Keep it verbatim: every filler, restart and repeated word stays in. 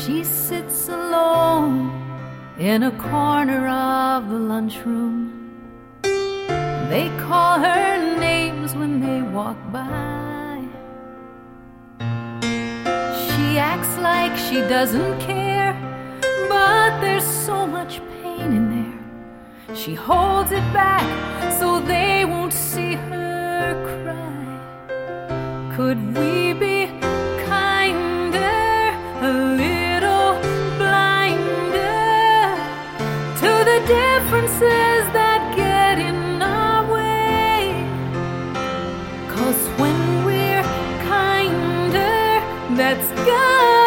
She sits alone in a corner of the lunchroom. They call her names when they walk by. She acts like she doesn't care, but there's so much pain in there. She holds it back so they won't see her cry. Could we be kinder, a little blinder to the differences that get in our way? 'Cause when we're kinder, that's God.